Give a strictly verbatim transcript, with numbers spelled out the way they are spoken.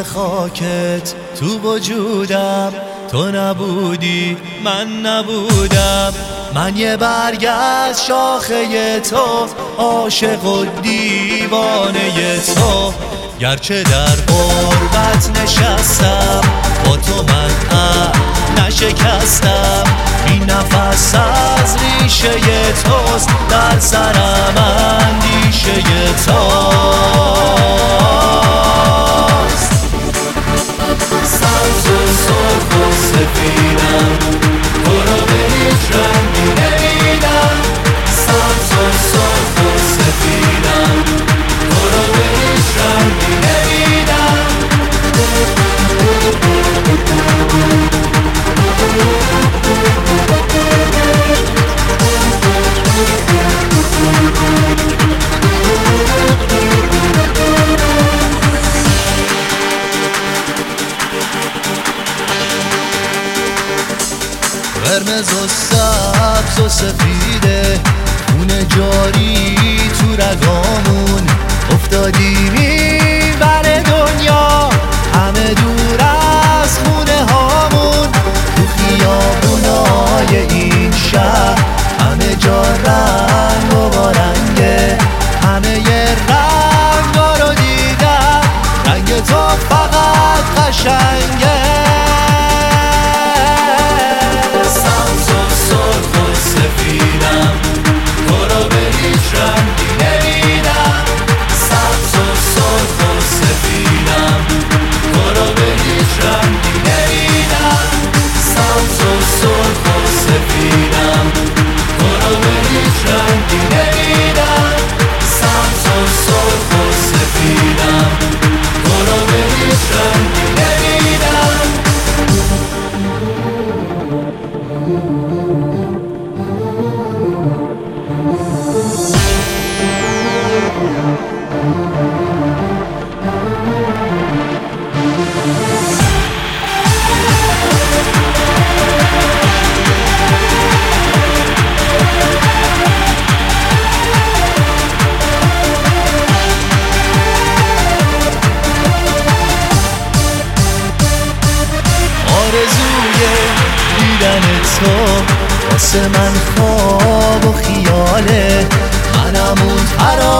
بوی خاکت تو وجودم، تو نبودی من نبودم. من یه برگ از شاخه تو، عاشق و دیوانه تو. گرچه در غربت نشستم، با تو من عهد نشکستم. این نفس از ریشه توست، در سرم اندیشه توست. سبز و سرخ و سفیدم، تو رو به هیچ رنگی نمیدم. سبز و سرخ و سفیدم، تو رو به هیچ رنگی نمیدم. قرمز و سبز و سفیده، خون جاری تو رگامون. افتادیم این بر دنیا، همه دور از خونه هامون. تو خیابونای این شهر، همه جا رنگ و بارنگه. همه یه رنگا رو دیدن، رنگ تو فقط قشنگه. سفیدم، تو رو به هیچ رنگی نمیدم. سبز و سرخ و سفیدم، تو رو به هیچ رنگی نمیدم. سبز و سرخ و سفیدم، تو رو به هیچ رنگی نمیدم. سبز و سرخ و سفیدم، تو رو به هیچ رنگی نمیدم. آرزوی دیدن تو واسه من خواب و خیاله. منم اون